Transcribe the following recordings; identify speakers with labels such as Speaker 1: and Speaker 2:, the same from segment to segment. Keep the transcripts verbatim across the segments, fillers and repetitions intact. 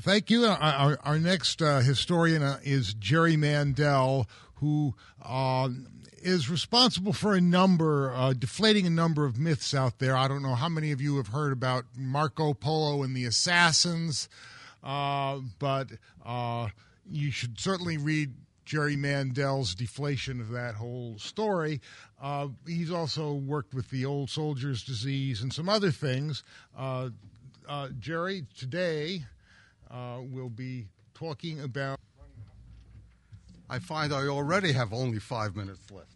Speaker 1: Thank you. Our, our, our next uh, historian uh, is Jerry Mandel, who uh, is responsible for a number, uh, deflating a number of myths out there. I don't know how many of you have heard about Marco Polo and the assassins, uh, but uh, you should certainly read Jerry Mandel's deflation of that whole story. Uh, he's also worked with the old soldier's disease and some other things. Uh, uh, Jerry, today uh, we'll be talking about...
Speaker 2: I find I already have only five minutes left.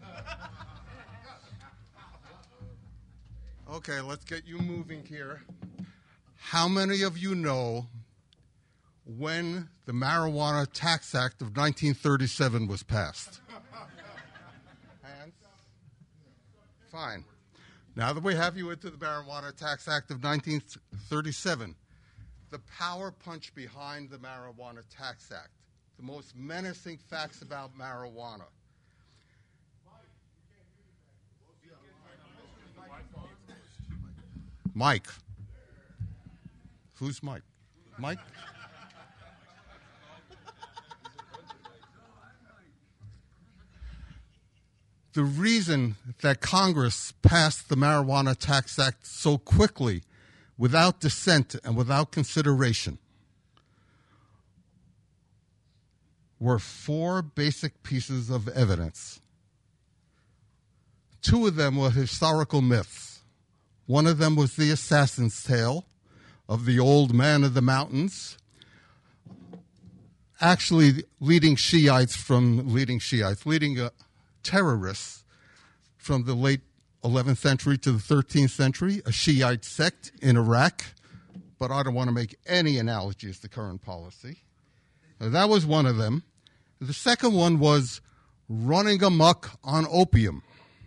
Speaker 2: Okay, let's get you moving here. How many of you know when the Marijuana Tax Act of nineteen thirty-seven was passed? Hands? Fine. Now that we have you into the Marijuana Tax Act of nineteen thirty-seven, the power punch behind the Marijuana Tax Act, the most menacing facts about marijuana. Mike. Who's Mike? Mike? The reason that Congress passed the Marijuana Tax Act so quickly, without dissent and without consideration, were four basic pieces of evidence. Two of them were historical myths. One of them was the assassin's tale of the old man of the mountains, actually leading Shiites from leading Shiites, leading uh, terrorists from the late eleventh century to the thirteenth century, a Shiite sect in Iraq, but I don't want to make any analogies to current policy. Now, that was one of them. The second one was running amok on opium.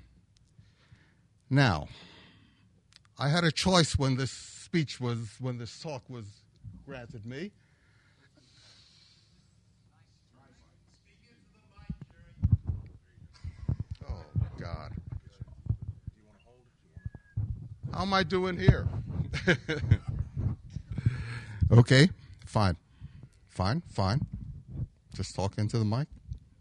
Speaker 2: Now, I had a choice when this speech was, when this talk was granted me. Oh, God. How am I doing here? Okay, fine. Fine, fine. Just talk into the mic.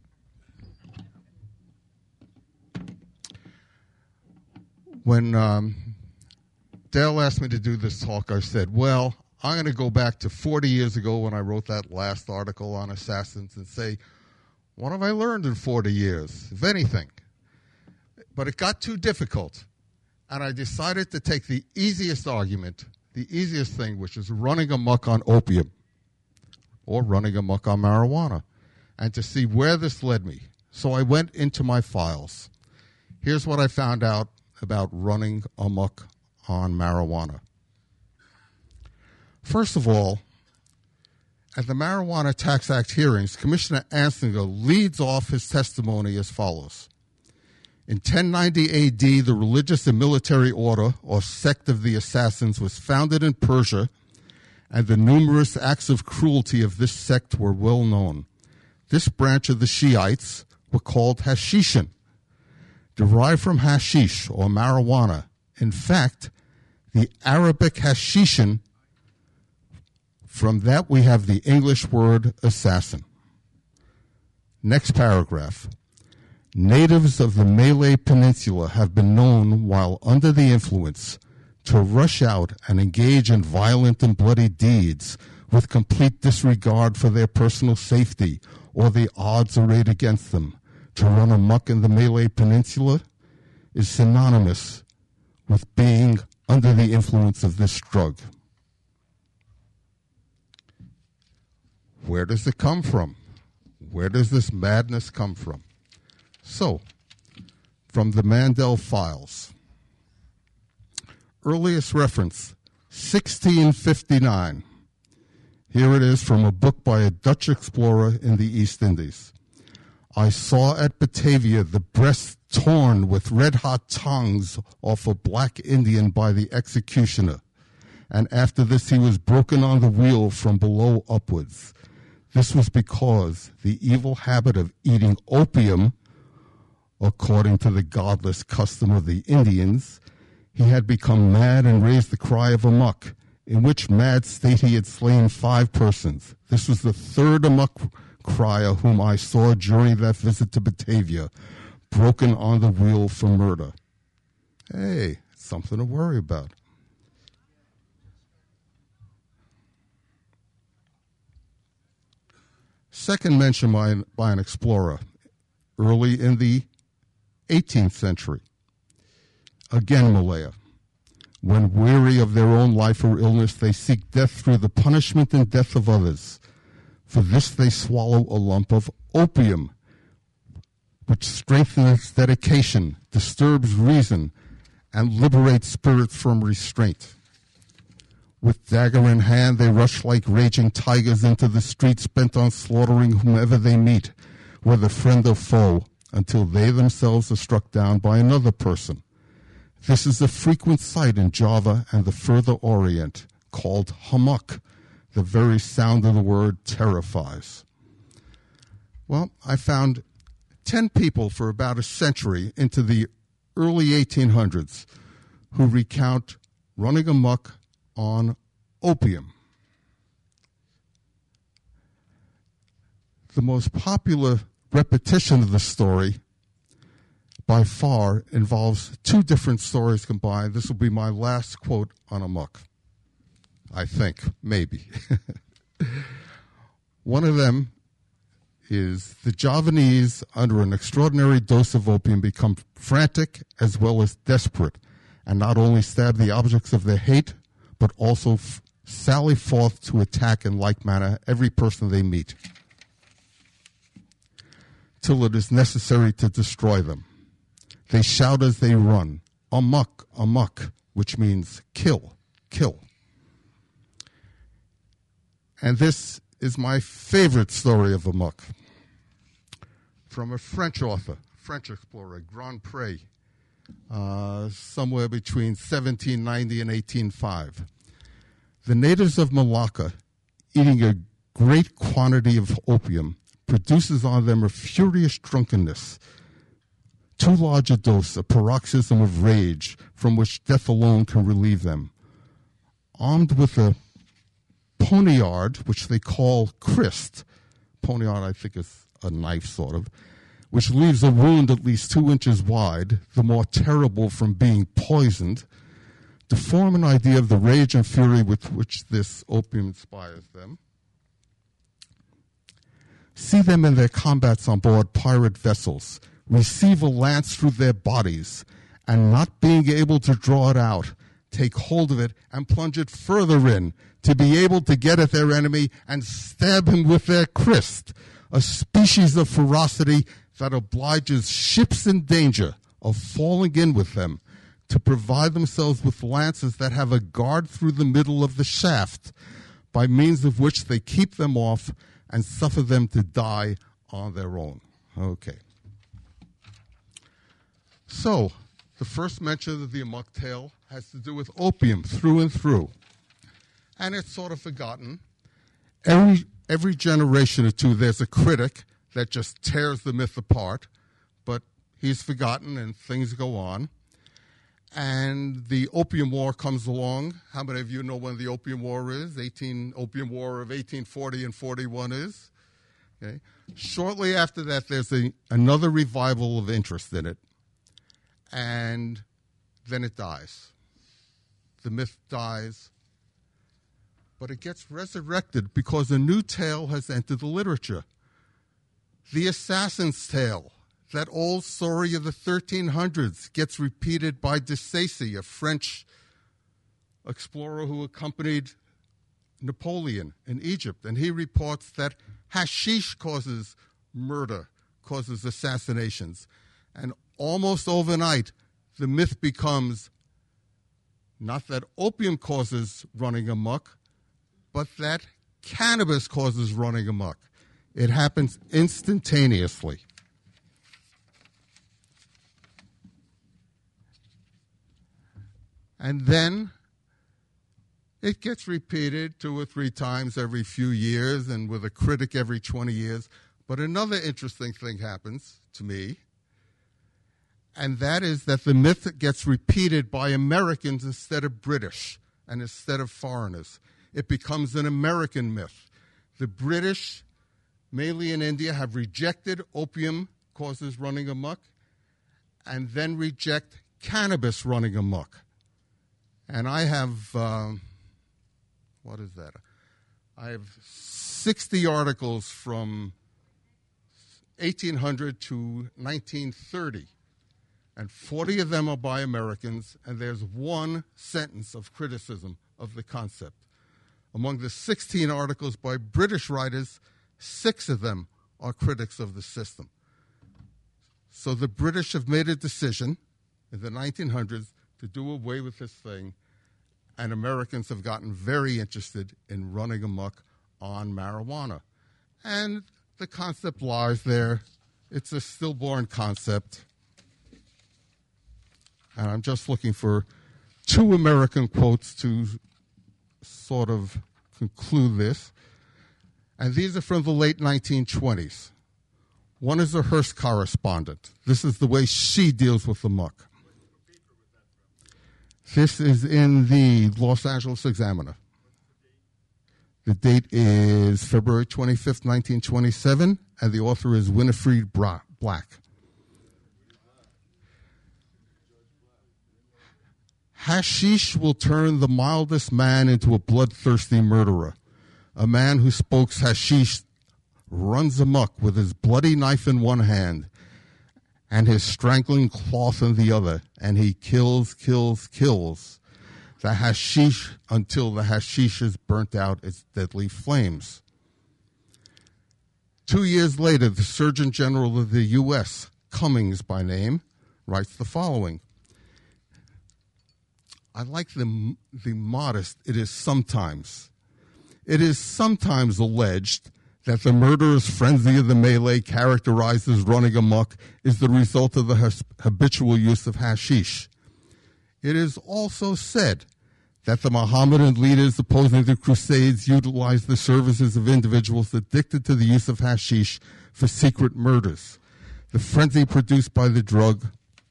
Speaker 2: When um, Dale asked me to do this talk, I said, well, I'm going to go back to forty years ago when I wrote that last article on assassins and say, what have I learned in forty years, if anything? But it got too difficult, and I decided to take the easiest argument, the easiest thing, which is running amok on opium or running amok on marijuana, and to see where this led me. So I went into my files. Here's what I found out about running amok on marijuana. First of all, at the Marijuana Tax Act hearings, Commissioner Anslinger leads off his testimony as follows. In ten ninety A D, the religious and military order, or sect of the assassins, was founded in Persia, and the numerous acts of cruelty of this sect were well known. This branch of the Shiites were called Hashishin, derived from hashish, or marijuana. In fact, the Arabic Hashishin, from that we have the English word assassin. Next paragraph. Natives of the Malay Peninsula have been known, while under the influence, to rush out and engage in violent and bloody deeds with complete disregard for their personal safety or the odds arrayed against them. To run amok in the Malay Peninsula is synonymous with being under the influence of this drug. Where does it come from? Where does this madness come from? So, from the Mandel files. Earliest reference, sixteen fifty-nine. Here it is from a book by a Dutch explorer in the East Indies. I saw at Batavia the breast torn with red-hot tongues off a black Indian by the executioner, and after this he was broken on the wheel from below upwards. This was because the evil habit of eating opium, according to the godless custom of the Indians, he had become mad and raised the cry of amok, in which mad state he had slain five persons. This was the third amok crier whom I saw during that visit to Batavia, broken on the wheel for murder. Hey, something to worry about. Second mention by an, by an explorer, early in the eighteenth century. Again, Malaya. When weary of their own life or illness, they seek death through the punishment and death of others. For this they swallow a lump of opium, which strengthens dedication, disturbs reason, and liberates spirits from restraint. With dagger in hand, they rush like raging tigers into the streets, bent on slaughtering whomever they meet, whether friend or foe, until they themselves are struck down by another person. This is a frequent sight in Java and the further Orient, called hamuk. The very sound of the word terrifies. Well, I found ten people for about a century into the early eighteen hundreds who recount running amok on opium. The most popular repetition of the story by far involves two different stories combined. This will be my last quote on amok. I think, maybe. One of them is the Javanese, under an extraordinary dose of opium, become frantic as well as desperate, and not only stab the objects of their hate, but also f- sally forth to attack in like manner every person they meet, till it is necessary to destroy them. They shout as they run, amok, amok, which means kill, kill. And this is my favorite story of amok, from a French author, French explorer, Grand Pré, uh, somewhere between seventeen ninety and eighteen oh five. The natives of Malacca, eating a great quantity of opium, produces on them a furious drunkenness, too large a dose, a paroxysm of rage from which death alone can relieve them. Armed with a poniard, which they call Christ, poniard I think is a knife sort of, which leaves a wound at least two inches wide, the more terrible from being poisoned, to form an idea of the rage and fury with which this opium inspires them. See them in their combats on board pirate vessels, receive a lance through their bodies, and not being able to draw it out, take hold of it and plunge it further in to be able to get at their enemy and stab him with their Christ, a species of ferocity that obliges ships in danger of falling in with them to provide themselves with lances that have a guard through the middle of the shaft, by means of which they keep them off and suffer them to die on their own. Okay. So, the first mention of the amok tale has to do with opium through and through. And it's sort of forgotten. Every, every generation or two, there's a critic that just tears the myth apart, but he's forgotten and things go on. And the Opium War comes along. How many of you know when the Opium War is? eighteen Opium War of eighteen forty and forty-one is. Okay. Shortly after that, there's a, another revival of interest in it. And then it dies. The myth dies. But it gets resurrected because a new tale has entered the literature. The Assassin's Tale, that old story of the thirteen hundreds, gets repeated by de Sacy, a French explorer who accompanied Napoleon in Egypt. And he reports that hashish causes murder, causes assassinations. And almost overnight, the myth becomes not that opium causes running amok, but that cannabis causes running amok. It happens instantaneously. And then it gets repeated two or three times every few years and with a critic every twenty years. But another interesting thing happens to me, and that is that the myth gets repeated by Americans instead of British. and instead of foreigners. It becomes an American myth. The British, mainly in India, have rejected opium causes running amok and then reject cannabis running amok. And I have, um, what is that? I have sixty articles from eighteen hundred to nineteen thirty, and forty of them are by Americans, and there's one sentence of criticism of the concept. Among the sixteen articles by British writers, six of them are critics of the system. So the British have made a decision in the nineteen hundreds to do away with this thing, and Americans have gotten very interested in running amok on marijuana. And the concept lies there. It's a stillborn concept. And I'm just looking for two American quotes to sort of conclude this. And these are from the late nineteen twenties. One is a Hearst correspondent. This is the way she deals with the muck. This is in the Los Angeles Examiner. The date is February twenty-fifth, nineteen twenty-seven, and the author is Winifred Black. Hashish will turn the mildest man into a bloodthirsty murderer. A man who smokes hashish runs amok with his bloody knife in one hand and his strangling cloth in the other, and he kills, kills, kills the hashish until the hashish is burnt out its deadly flames. Two years later, the Surgeon General of the U S, Cummings by name, writes the following. I like the, the modest, it is sometimes. It is sometimes alleged that the murderous frenzy of the melee characterized as running amok is the result of the has- habitual use of hashish. It is also said that the Mohammedan leaders opposing the Crusades utilized the services of individuals addicted to the use of hashish for secret murders. The frenzy produced by the drug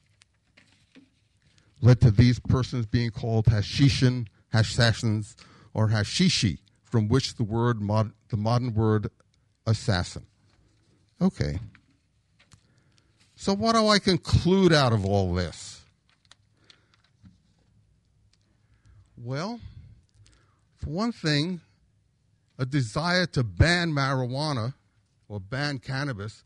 Speaker 2: led to these persons being called hashishin, assassins, or hashishi, from which the word mod, the modern word assassin. Okay. So what do I conclude out of all this? Well, for one thing, a desire to ban marijuana or ban cannabis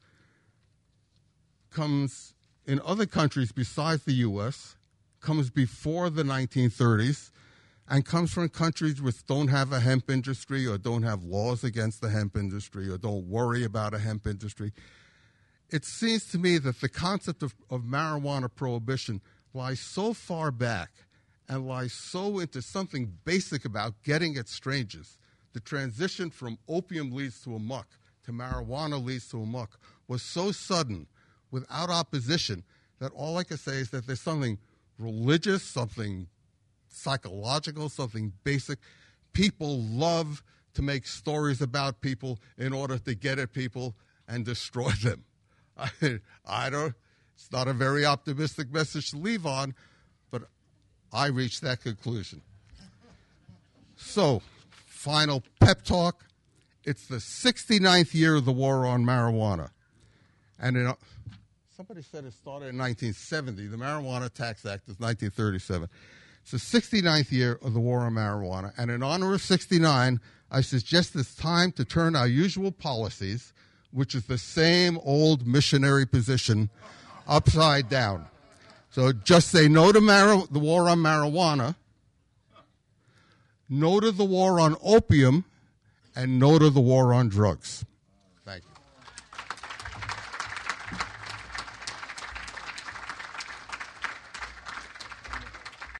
Speaker 2: comes in other countries besides the U S, comes before the nineteen thirties, and comes from countries which don't have a hemp industry or don't have laws against the hemp industry or don't worry about a hemp industry. It seems to me that the concept of, of marijuana prohibition lies so far back and lies so into something basic about getting at strangers. The transition from opium leads to amok to marijuana leads to amok was so sudden, without opposition, that all I can say is that there's something religious, something psychological, something basic. People love to make stories about people in order to get at people and destroy them. I, I don't, it's not a very optimistic message to leave on, but I reached that conclusion. So, final pep talk. It's the sixty-ninth year of the war on marijuana. And in, somebody said it started in nineteen seventy. The Marijuana Tax Act is nineteen thirty-seven. It's the sixty-ninth year of the war on marijuana. And in honor of sixty-nine, I suggest it's time to turn our usual policies, which is the same old missionary position, upside down. So just say no to mar- the war on marijuana, no to the war on opium, and no to the war on drugs.